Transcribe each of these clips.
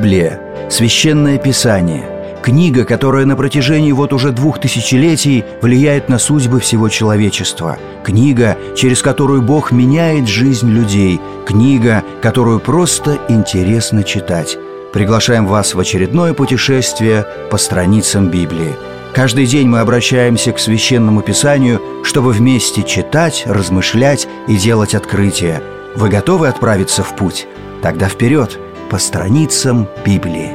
Библия – священное писание, книга, которая на протяжении уже 2000 влияет на судьбы всего человечества, книга, через которую Бог меняет жизнь людей, книга, которую просто интересно читать. Приглашаем вас в очередное путешествие по страницам Библии. Каждый день мы обращаемся к Священному Писанию, чтобы вместе читать, размышлять и делать открытия. Вы готовы отправиться в путь? Тогда вперед, по страницам Библии.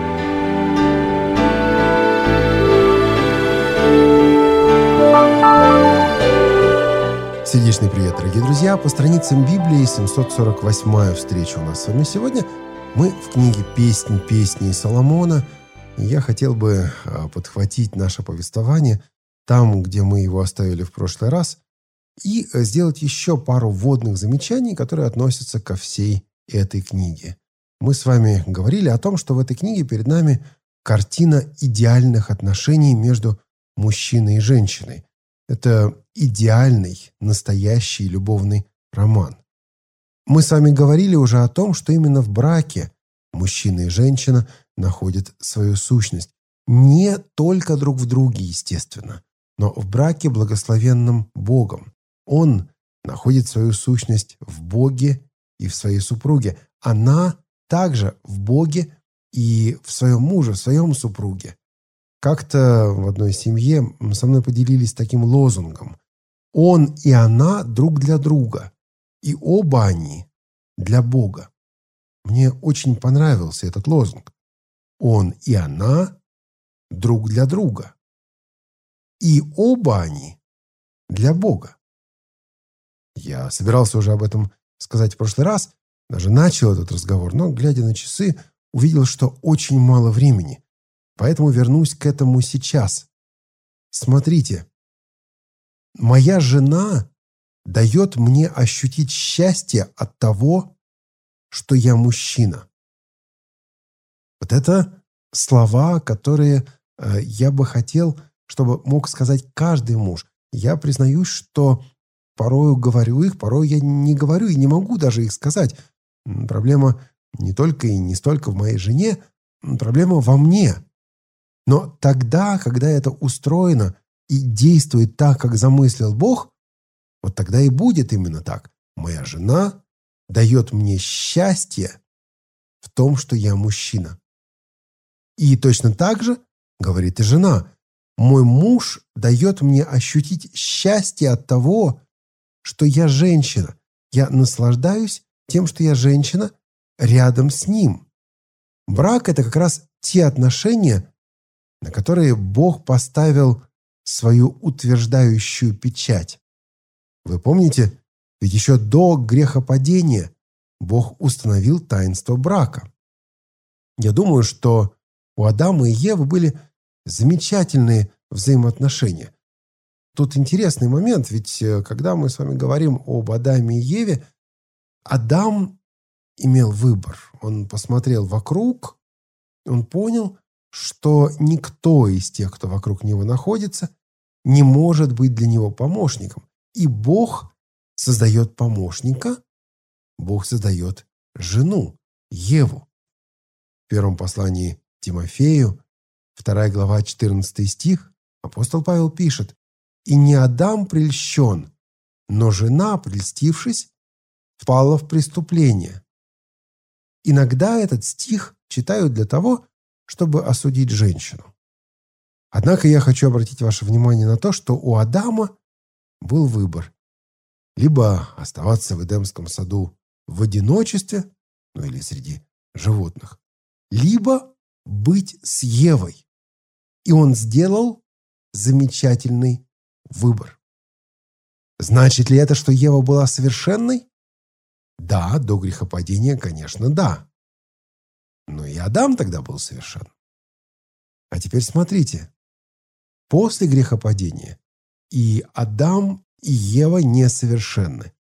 Сердечный привет, дорогие друзья! По страницам Библии 748-я встреча у нас с вами сегодня. Мы в книге «Песни Соломона». И я хотел бы подхватить наше повествование там, где мы его оставили в прошлый раз, и сделать еще пару вводных замечаний, которые относятся ко всей этой книге. Мы с вами говорили о том, что в этой книге перед нами картина идеальных отношений между мужчиной и женщиной. Это идеальный, настоящий любовный роман. Мы с вами говорили уже о том, что именно в браке мужчина и женщина находят свою сущность. Не только друг в друге, естественно, но в браке, благословенном Богом. Он находит свою сущность в Боге и в своей супруге. Она также в Боге и в своем муже, в своем супруге. Как-то в одной семье со мной поделились таким лозунгом: он и она друг для друга, и оба они для Бога. Мне очень понравился этот лозунг. Он и она друг для друга, и оба они для Бога. Я собирался уже об этом сказать в прошлый раз, даже начал этот разговор, но, глядя на часы, увидел, что очень мало времени. Поэтому вернусь к этому сейчас. Смотрите, моя жена дает мне ощутить счастье от того, что я мужчина. Вот это слова, которые я бы хотел, чтобы мог сказать каждый муж. Я признаюсь, что порою говорю их, порой я не говорю и не могу даже их сказать. Проблема не только и не столько в моей жене, проблема во мне. Но тогда, когда это устроено и действует так, как замыслил Бог, вот тогда и будет именно так. Моя жена дает мне счастье в том, что я мужчина. И точно так же говорит и жена: мой муж дает мне ощутить счастье от того, что я женщина. Я наслаждаюсь тем, что я женщина рядом с ним. Брак – это как раз те отношения, на которые Бог поставил свою утверждающую печать. Вы помните, ведь еще до грехопадения Бог установил таинство брака. Я думаю, что у Адама и Евы были замечательные взаимоотношения. Тут интересный момент, ведь когда мы с вами говорим об Адаме и Еве, Адам имел выбор. Он посмотрел вокруг, он понял, что никто из тех, кто вокруг него находится, не может быть для него помощником. И Бог создает помощника, Бог создает жену, Еву. В первом послании Тимофею, 2 глава, 14 стих, апостол Павел пишет: «И не Адам прельщен, но жена, прельстившись, впала в преступление». Иногда этот стих читают для того, чтобы осудить женщину. Однако я хочу обратить ваше внимание на то, что у Адама был выбор: либо оставаться в Эдемском саду в одиночестве, или среди животных, либо быть с Евой. И он сделал замечательный выбор. Значит ли это, что Ева была совершенной? Да, до грехопадения, конечно, да. Но и Адам тогда был совершен. А теперь смотрите. После грехопадения и Адам, и Ева несовершенны.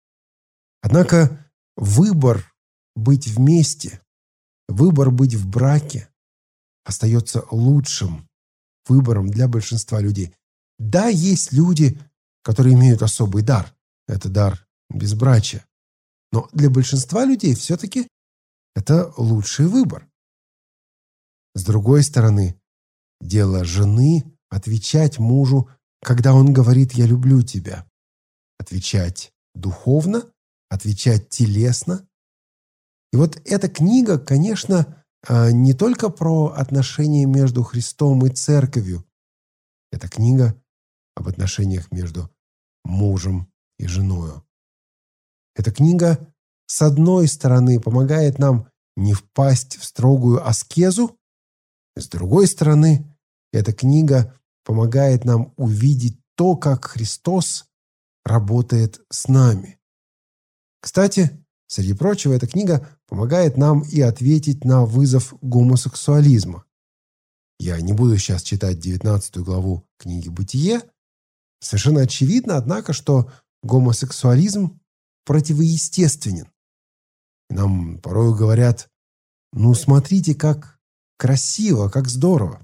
Однако выбор быть вместе, выбор быть в браке остается лучшим выбором для большинства людей. Да, есть люди, которые имеют особый дар. Это дар безбрачия. Но для большинства людей все-таки это лучший выбор. С другой стороны, дело жены отвечать мужу, когда он говорит «я люблю тебя». Отвечать духовно, отвечать телесно. И вот эта книга, конечно, не только про отношения между Христом и Церковью. Это книга об отношениях между мужем и женою. Эта книга, с одной стороны, помогает нам не впасть в строгую аскезу, с другой стороны, эта книга помогает нам увидеть то, как Христос работает с нами. Кстати, среди прочего, эта книга помогает нам и ответить на вызов гомосексуализма. Я не буду сейчас читать 19 главу книги «Бытие». Совершенно очевидно, однако, что гомосексуализм противоестественен. И нам порой говорят: ну, смотрите, как красиво, как здорово.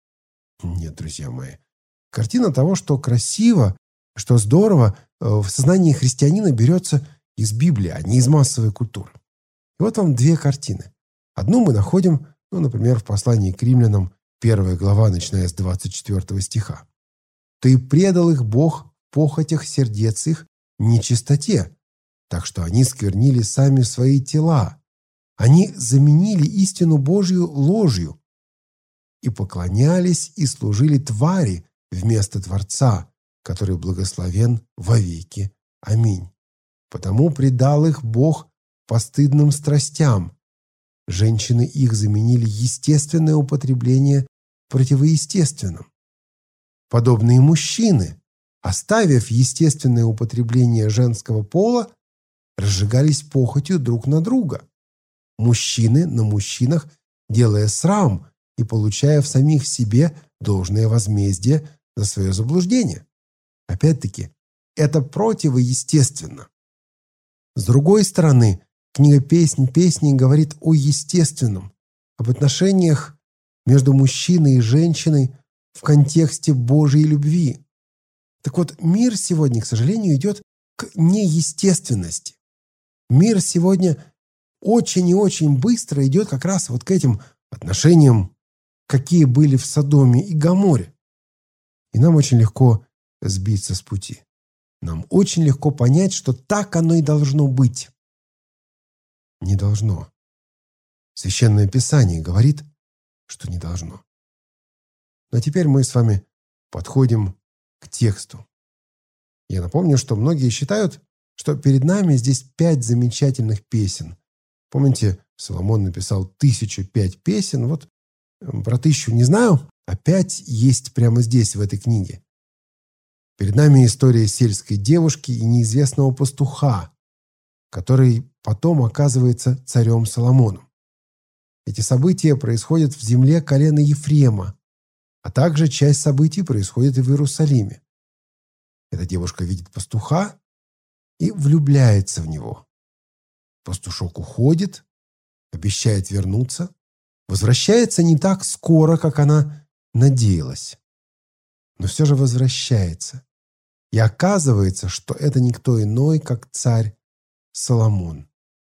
Нет, друзья мои. Картина того, что красиво, что здорово, в сознании христианина берется из Библии, а не из массовой культуры. И вот вам две картины. Одну мы находим, например, в послании к римлянам, 1 глава, начиная с 24 стиха. «То и предал их Бог в похотях сердец их нечистоте, так что они сквернили сами свои тела. Они заменили истину Божью ложью и поклонялись и служили твари вместо Творца, который благословен вовеки. Аминь. Потому предал их Бог постыдным страстям. Женщины их заменили естественное употребление противоестественным. Подобные мужчины, оставив естественное употребление женского пола, разжигались похотью друг на друга. Мужчины на мужчинах, делая срам и получая в самих себе должное возмездие за свое заблуждение. Опять-таки, это противоестественно. С другой стороны, книга «Песнь песней» говорит о естественном, об отношениях между мужчиной и женщиной в контексте Божьей любви. Так вот, мир сегодня, к сожалению, идет к неестественности. Мир сегодня очень и очень быстро идет как раз вот к этим отношениям, какие были в Содоме и Гоморе. И нам очень легко сбиться с пути. Нам очень легко понять, что так оно и должно быть. Не должно. Священное Писание говорит, что не должно. Но теперь мы с вами подходим к тексту. Я напомню, что многие считают, что перед нами здесь 5 замечательных песен. Помните, Соломон написал 1005 песен. Вот про 1000 не знаю, а 5 есть прямо здесь, в этой книге. Перед нами история сельской девушки и неизвестного пастуха, который потом оказывается царем Соломоном. Эти события происходят в земле колена Ефрема, а также часть событий происходит и в Иерусалиме. Эта девушка видит пастуха и влюбляется в него. Пастушок уходит, обещает вернуться, возвращается не так скоро, как она надеялась. Но все же возвращается. И оказывается, что это никто иной, как царь Соломон.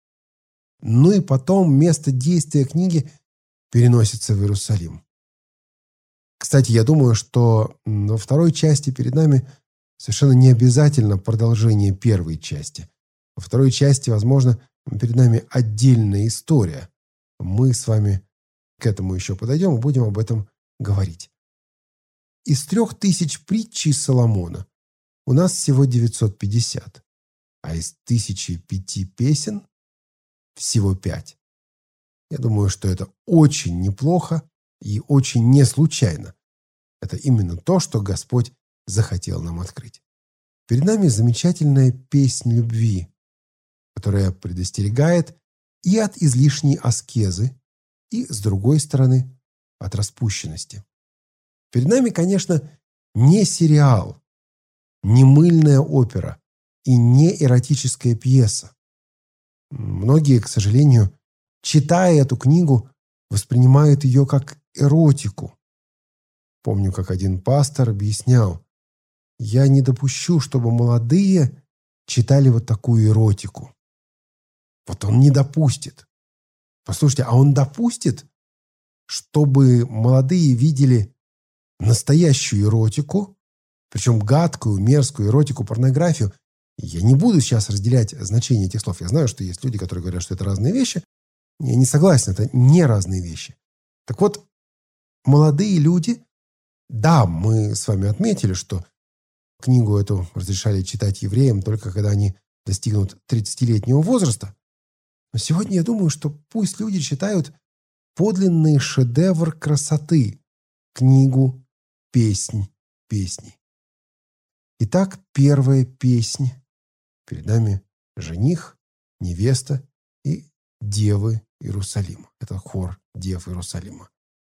Ну и потом место действия книги переносится в Иерусалим. Кстати, я думаю, что во второй части перед нами совершенно не обязательно продолжение первой части. Во второй части, возможно, перед нами отдельная история. Мы с вами к этому еще подойдем и будем об этом говорить. Из 3000 притчей Соломона у нас всего 950, а из 1005 песен всего 5. Я думаю, что это очень неплохо и очень не случайно. Это именно то, что Господь захотел нам открыть. Перед нами замечательная песнь любви, которая предостерегает и от излишней аскезы, и, с другой стороны, от распущенности. Перед нами, конечно, не сериал, не мыльная опера и не эротическая пьеса. Многие, к сожалению, читая эту книгу, воспринимают ее как эротику. Помню, как один пастор объяснял: «Я не допущу, чтобы молодые читали вот такую эротику». Вот он не допустит. Послушайте, а он допустит, чтобы молодые видели настоящую эротику, причем гадкую, мерзкую эротику, порнографию. Я не буду сейчас разделять значение этих слов. Я знаю, что есть люди, которые говорят, что это разные вещи. Я не согласен, это не разные вещи. Так вот, молодые люди, да, мы с вами отметили, что книгу эту разрешали читать евреям только когда они достигнут 30-летнего возраста. Но сегодня я думаю, что пусть люди читают подлинный шедевр красоты, книгу «Песнь песней». Итак, первая песнь. Перед нами жених, невеста и девы Иерусалима. Это хор дев Иерусалима.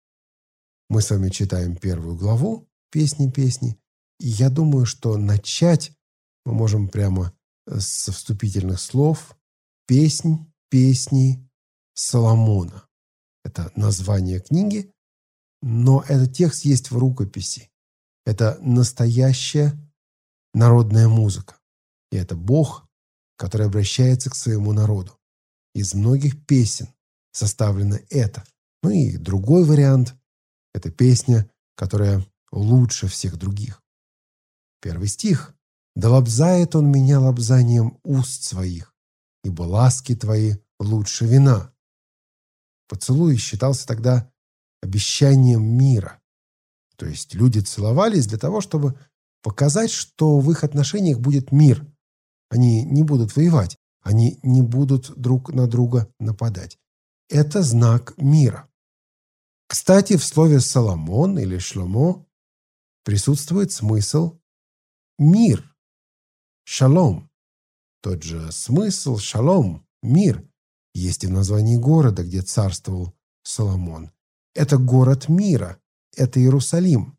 Мы с вами читаем первую главу «Песни песни». И я думаю, что начать мы можем прямо со вступительных слов «Песнь песней Соломона». Это название книги, но этот текст есть в рукописи. Это настоящая народная музыка. И это Бог, который обращается к своему народу. Из многих песен составлено это. Ну и другой вариант – это песня, которая лучше всех других. Первый стих. «Да лобзает он меня лобзанием уст своих, ибо ласки твои лучше вина». Поцелуй считался тогда обещанием мира. То есть люди целовались для того, чтобы показать, что в их отношениях будет мир. Они не будут воевать, они не будут друг на друга нападать. Это знак мира. Кстати, в слове «Соломон» или «Шломо» присутствует смысл «мир», «шалом». Тот же смысл «шалом», «мир» есть и в названии города, где царствовал Соломон. Это город мира, это Иерусалим.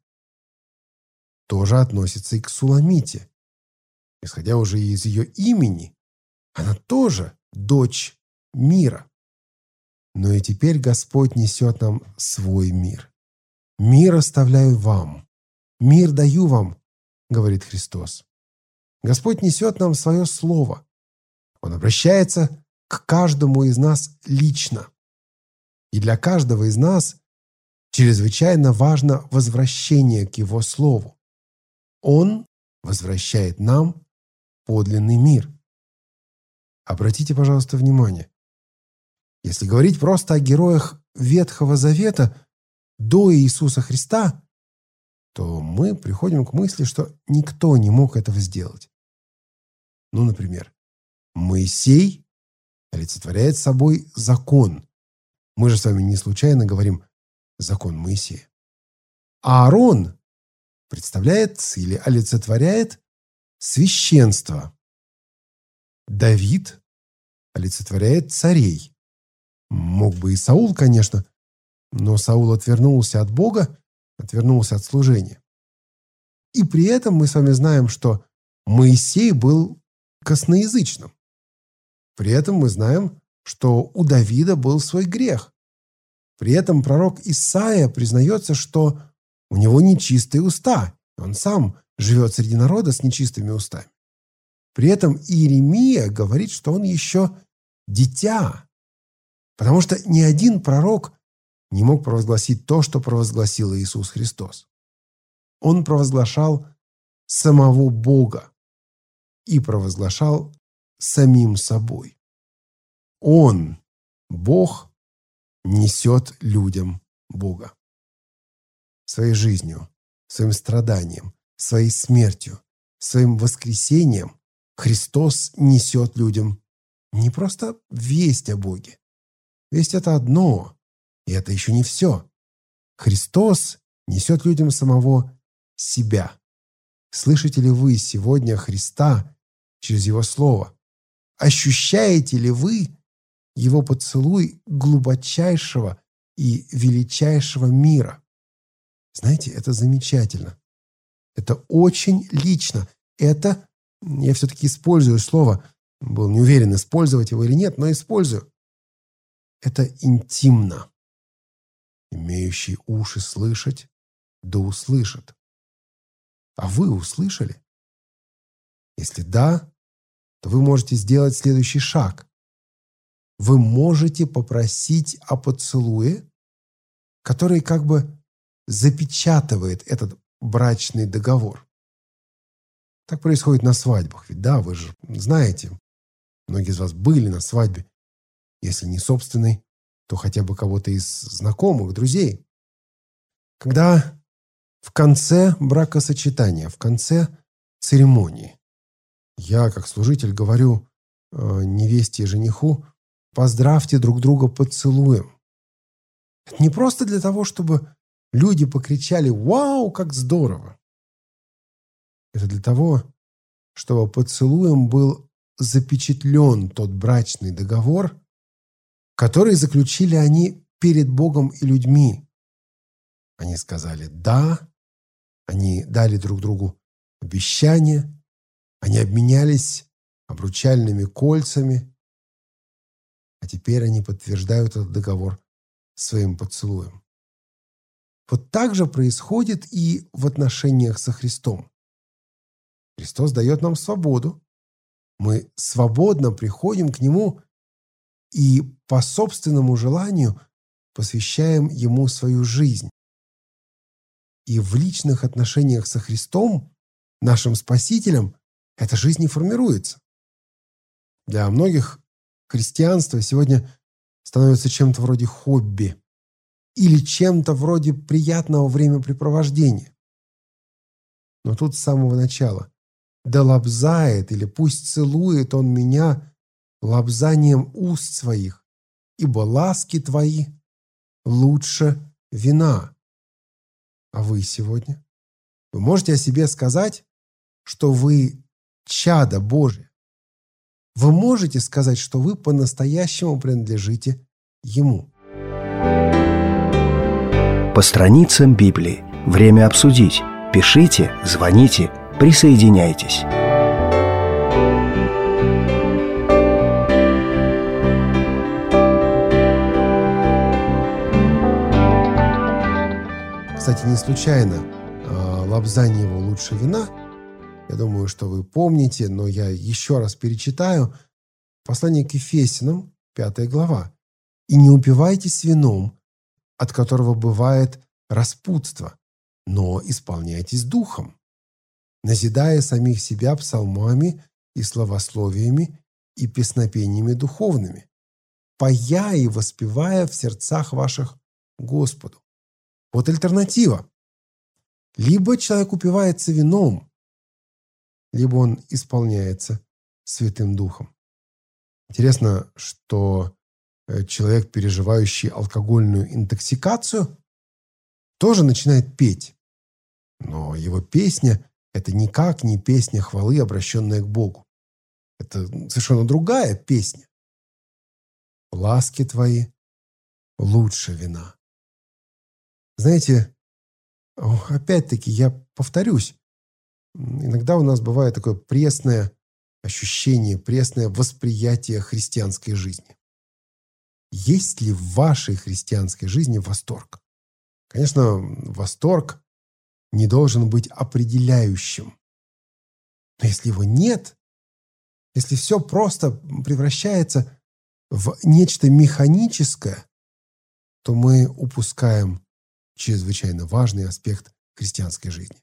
Тоже относится и к Суламите. Исходя уже из ее имени, она тоже дочь мира. Но и теперь Господь несет нам свой мир. «Мир оставляю вам, мир даю вам», говорит Христос. Господь несет нам свое слово. Он обращается к каждому из нас лично. И для каждого из нас чрезвычайно важно возвращение к Его слову. Он возвращает нам подлинный мир. Обратите, пожалуйста, внимание. Если говорить просто о героях Ветхого Завета до Иисуса Христа, то мы приходим к мысли, что никто не мог этого сделать. Ну, например, Моисей олицетворяет собой закон. Мы же с вами не случайно говорим «закон Моисея». А Аарон представляет или олицетворяет священство. Давид олицетворяет царей. Мог бы и Саул, конечно, но Саул отвернулся от Бога, отвернулся от служения. И при этом мы с вами знаем, что Моисей был косноязычным. При этом мы знаем, что у Давида был свой грех. При этом пророк Исаия признается, что у него нечистые уста. Он сам живет среди народа с нечистыми устами. При этом Иеремия говорит, что он еще дитя. Потому что ни один пророк не мог провозгласить то, что провозгласил Иисус Христос. Он провозглашал самого Бога и провозглашал самим собой. Он, Бог, несет людям Бога. Своей жизнью, своим страданием, своей смертью, своим воскресением Христос несет людям не просто весть о Боге. Весть – это одно, и это еще не все. Христос несет людям самого себя. Слышите ли вы сегодня Христа через Его Слово? Ощущаете ли вы Его поцелуй глубочайшего и величайшего мира? Знаете, это замечательно. Это очень лично. Это, я все-таки использую слово, был не уверен, использовать его или нет, но использую. Это интимно. Имеющий уши слышать, да услышат. А вы услышали? Если да, то вы можете сделать следующий шаг. Вы можете попросить о поцелуе который как бы запечатывает этот брачный договор. Так происходит на свадьбах. Ведь да, вы же знаете, многие из вас были на свадьбе. Если не собственной, то хотя бы кого-то из знакомых, друзей. Когда в конце бракосочетания, в конце церемонии, я, как служитель, говорю невесте и жениху: поздравьте друг друга поцелуем. Это не просто для того, чтобы люди покричали: «Вау, как здорово!» Это для того, чтобы поцелуем был запечатлен тот брачный договор, который заключили они перед Богом и людьми. Они сказали «да», они дали друг другу обещания, они обменялись обручальными кольцами, а теперь они подтверждают этот договор своим поцелуем. Вот так же происходит и в отношениях со Христом. Христос дает нам свободу. Мы свободно приходим к Нему и по собственному желанию посвящаем Ему свою жизнь. И в личных отношениях со Христом, нашим Спасителем, эта жизнь не формируется. Для многих христианство сегодня становится чем-то вроде хобби или чем-то вроде приятного времяпрепровождения. Но тут с самого начала: «Да лобзает, или пусть целует он меня лобзанием уст своих, ибо ласки твои лучше вина». А вы сегодня? Вы можете о себе сказать, что вы чадо Божие? Вы можете сказать, что вы по-настоящему принадлежите Ему? По страницам Библии. Время обсудить. Пишите, звоните, присоединяйтесь. Кстати, не случайно лобзание его лучше вина. Я думаю, что вы помните, но я еще раз перечитаю. Послание к Ефесянам, 5 глава. «И не упивайтесь вином, от которого бывает распутство, но исполняйтесь духом, назидая самих себя псалмами и славословиями и песнопениями духовными, поя и воспевая в сердцах ваших Господу». Вот альтернатива. Либо человек упивается вином, либо он исполняется Святым Духом. Интересно, что человек, переживающий алкогольную интоксикацию, тоже начинает петь. Но его песня – это никак не песня хвалы, обращенная к Богу. Это совершенно другая песня. «Ласки твои лучше вина». Знаете, опять-таки я повторюсь, иногда у нас бывает такое пресное ощущение, пресное восприятие христианской жизни. Есть ли в вашей христианской жизни восторг? Конечно, восторг не должен быть определяющим. Но если его нет, если все просто превращается в нечто механическое, то мы упускаем чрезвычайно важный аспект христианской жизни.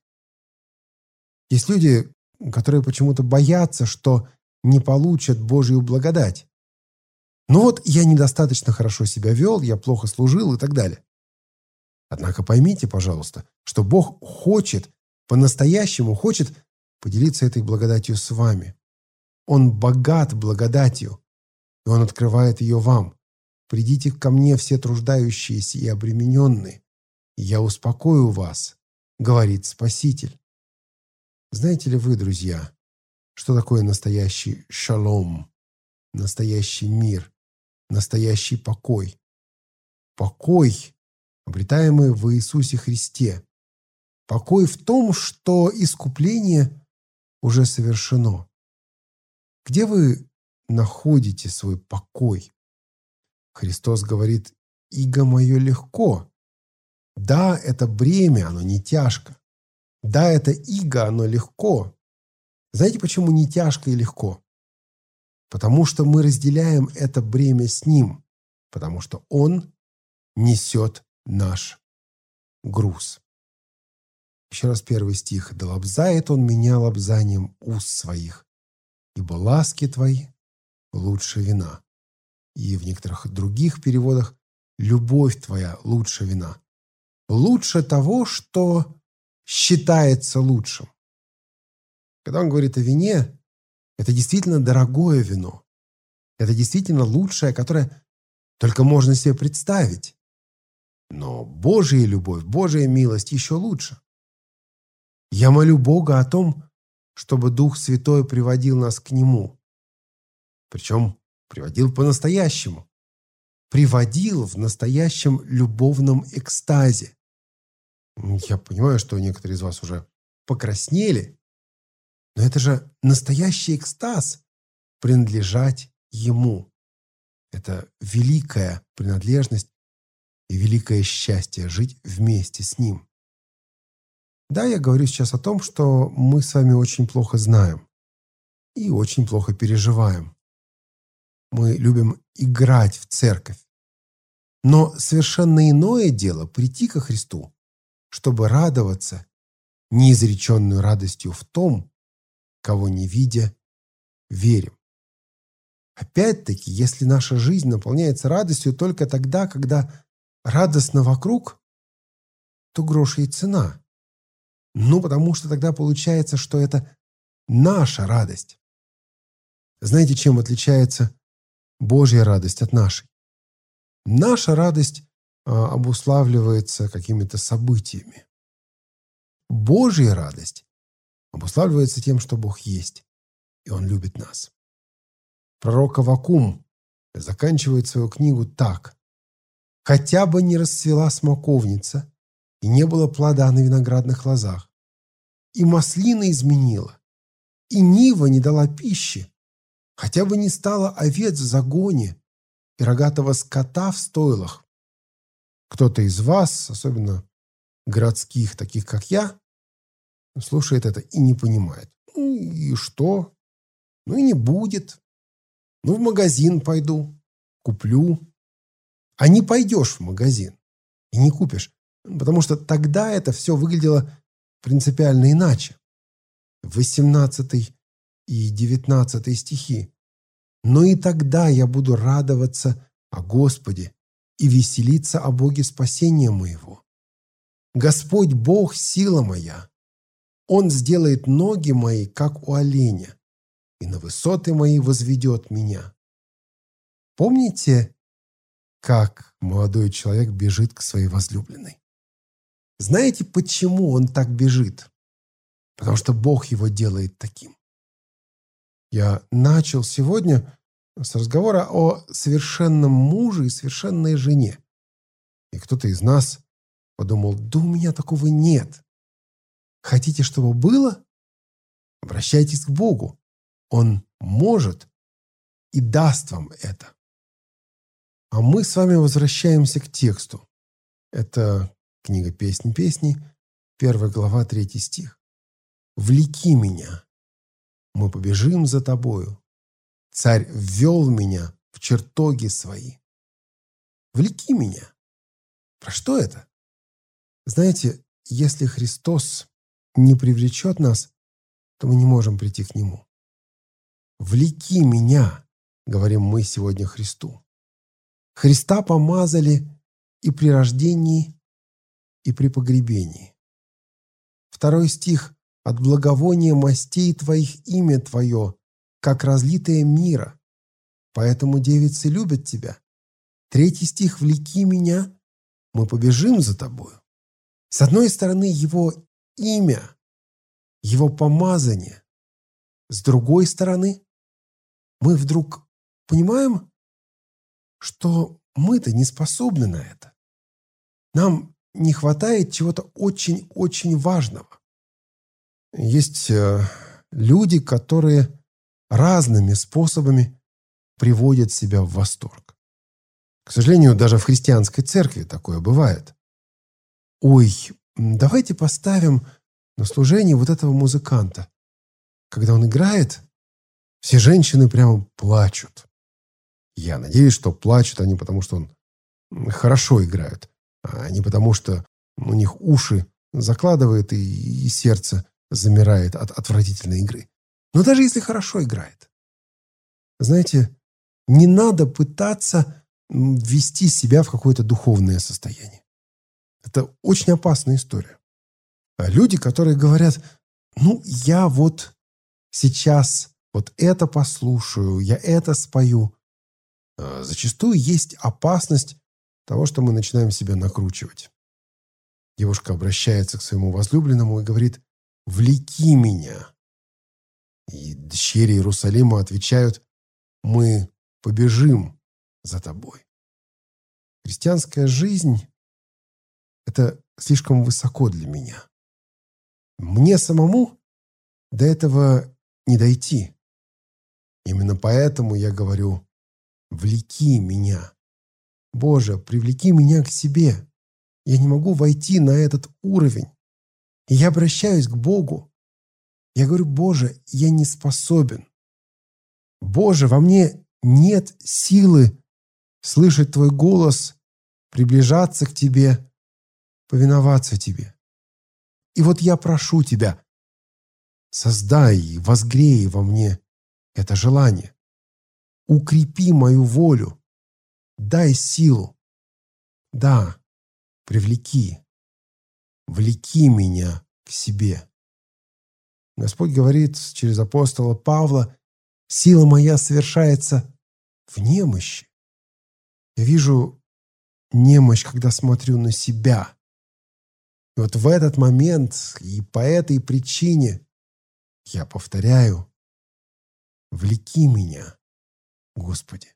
Есть люди, которые почему-то боятся, что не получат Божью благодать. Ну вот, я недостаточно хорошо себя вел, я плохо служил и так далее. Однако поймите, пожалуйста, что Бог хочет, по-настоящему хочет поделиться этой благодатью с вами. Он богат благодатью, и Он открывает ее вам. «Придите ко мне все труждающиеся и обремененные, и я успокою вас», говорит Спаситель. Знаете ли вы, друзья, что такое настоящий шалом, настоящий мир, настоящий покой? Покой, обретаемый в Иисусе Христе. Покой в том, что искупление уже совершено. Где вы находите свой покой? Христос говорит: «Иго мое легко». Да, это бремя, оно не тяжко. Да, это иго, оно легко. Знаете, почему не тяжко и легко? Потому что мы разделяем это бремя с Ним. Потому что Он несет наш груз. Еще раз первый стих. «Да лобзает он меня лобзанием уст своих, ибо ласки твои лучше вина». И в некоторых других переводах «любовь твоя лучше вина». Лучше того, что считается лучшим. Когда он говорит о вине, это действительно дорогое вино. Это действительно лучшее, которое только можно себе представить. Но Божья любовь, Божья милость еще лучше. Я молю Бога о том, чтобы Дух Святой приводил нас к Нему. Причем приводил по-настоящему. Приводил в настоящем любовном экстазе. Я понимаю, что некоторые из вас уже покраснели, но это же настоящий экстаз – принадлежать Ему. Это великая принадлежность и великое счастье жить вместе с Ним. Да, я говорю сейчас о том, что мы с вами очень плохо знаем и очень плохо переживаем. Мы любим играть в церковь. Но совершенно иное дело прийти ко Христу, чтобы радоваться неизреченной радостью в том, кого не видя, верим. Опять-таки, если наша жизнь наполняется радостью только тогда, когда радостно вокруг, то грош ей цена. Потому что тогда получается, что это наша радость. Знаете, чем отличается Божья радость от нашей? Наша радость обуславливается какими-то событиями. Божья радость обуславливается тем, что Бог есть, и Он любит нас. Пророк Аввакум заканчивает свою книгу так: «Хотя бы не расцвела смоковница, и не было плода на виноградных лозах, и маслина изменила, и нива не дала пищи, хотя бы не стало овец в загоне и рогатого скота в стойлах». Кто-то из вас, особенно городских, таких как я, слушает это и не понимает. И что? И не будет. В магазин пойду, куплю. А не пойдешь в магазин и не купишь, потому что тогда это все выглядело принципиально иначе. 18 и 19 стихи. «Но и тогда я буду радоваться о Господе и веселиться о Боге спасения моего. Господь Бог – сила моя. Он сделает ноги мои, как у оленя, и на высоты мои возведет меня». Помните, как молодой человек бежит к своей возлюбленной? Знаете, почему он так бежит? Потому что Бог его делает таким. Я начал сегодня с разговора о совершенном муже и совершенной жене. И кто-то из нас подумал: да у меня такого нет. Хотите, чтобы было? Обращайтесь к Богу. Он может и даст вам это. А мы с вами возвращаемся к тексту. Это книга «Песнь песней», 1 глава, 3 стих. «Влеки меня, мы побежим за тобою. Царь ввел меня в чертоги свои». Влеки меня. Про что это? Знаете, если Христос не привлечет нас, то мы не можем прийти к Нему. «Влеки меня», говорим мы сегодня Христу. Христа помазали и при рождении, и при погребении. 2 стих: «От благовония мастей твоих имя твое, как разлитое мира, поэтому девицы любят тебя». 3 стих: «Влеки меня, мы побежим за тобою». С одной стороны, Его имя, Его помазание. С другой стороны, мы вдруг понимаем, что мы-то не способны на это. Нам не хватает чего-то очень-очень важного. Есть люди, которые разными способами приводят себя в восторг. К сожалению, даже в христианской церкви такое бывает. Ой, давайте поставим на служение вот этого музыканта. Когда он играет, все женщины прямо плачут. Я надеюсь, что плачут они, потому что он хорошо играет, а не потому, что у них уши закладывает и сердце замирает от отвратительной игры. Но даже если хорошо играет, знаете, не надо пытаться ввести себя в какое-то духовное состояние. Это очень опасная история. А люди, которые говорят, я вот сейчас вот это послушаю, я это спою, зачастую есть опасность того, что мы начинаем себя накручивать. Девушка обращается к своему возлюбленному и говорит: «Влеки меня». И дщери Иерусалима отвечают: «Мы побежим за тобой». Христианская жизнь – это слишком высоко для меня. Мне самому до этого не дойти. Именно поэтому я говорю: «Влеки меня». Боже, привлеки меня к себе. Я не могу войти на этот уровень. И я обращаюсь к Богу. Я говорю: Боже, я не способен. Боже, во мне нет силы слышать Твой голос, приближаться к Тебе, повиноваться Тебе. И вот я прошу Тебя, создай и возгрей во мне это желание. Укрепи мою волю. Дай силу. Да, привлеки, влеки меня к себе. Господь говорит через апостола Павла: «Сила моя совершается в немощи». Я вижу немощь, когда смотрю на себя. И вот в этот момент и по этой причине я повторяю: «Влеки меня, Господи».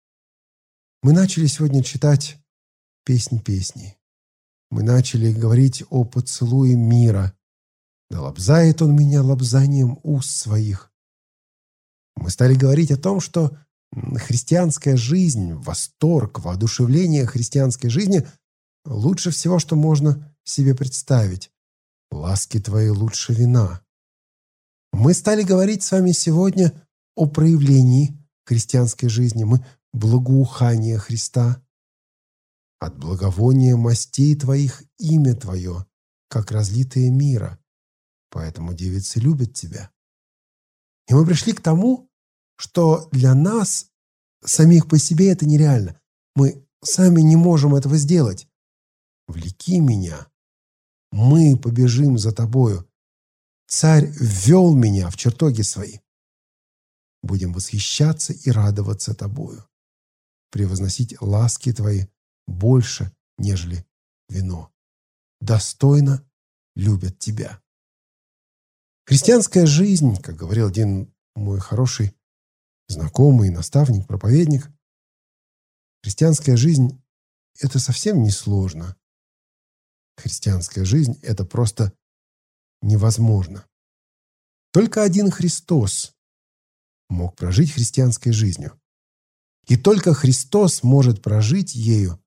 Мы начали сегодня читать «Песнь песней». Мы начали говорить о поцелуе мира. Да лобзает он меня лобзанием уст своих. Мы стали говорить о том, что христианская жизнь, восторг, воодушевление христианской жизни лучше всего, что можно себе представить. Ласки твои лучше вина. Мы стали говорить с вами сегодня о проявлении христианской жизни. Мы благоухание Христа. От благовония мастей твоих имя твое, как разлитое мира. Поэтому девицы любят тебя. И мы пришли к тому, что для нас самих по себе это нереально. Мы сами не можем этого сделать. Влеки меня. Мы побежим за тобою. Царь ввел меня в чертоги свои. Будем восхищаться и радоваться тобою. Превозносить ласки твои больше, нежели вино. Достойно любят тебя. Христианская жизнь, как говорил один мой хороший знакомый, наставник, проповедник, христианская жизнь – это совсем не сложно. Христианская жизнь – это просто невозможно. Только один Христос мог прожить христианской жизнью. И только Христос может прожить ею,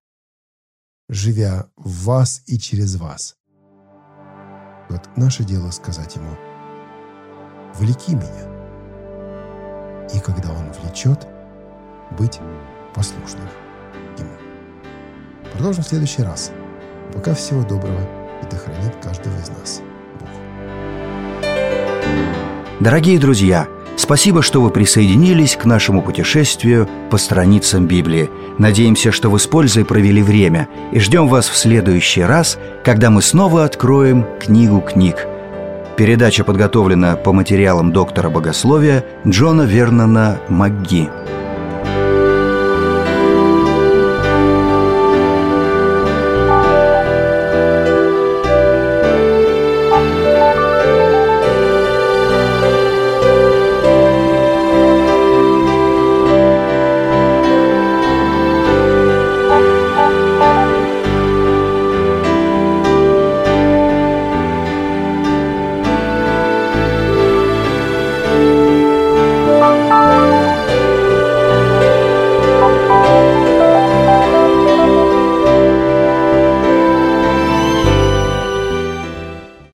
живя в вас и через вас. Вот наше дело сказать Ему: «Влеки меня». И когда Он влечет, быть послушным Ему. Продолжим в следующий раз. Пока всего доброго, и да хранит каждого из нас Бог. Дорогие друзья, спасибо, что вы присоединились к нашему путешествию по страницам Библии. Надеемся, что вы с пользой провели время, и ждем вас в следующий раз, когда мы снова откроем книгу книг. Передача подготовлена по материалам доктора богословия Джона Вернона МакГи.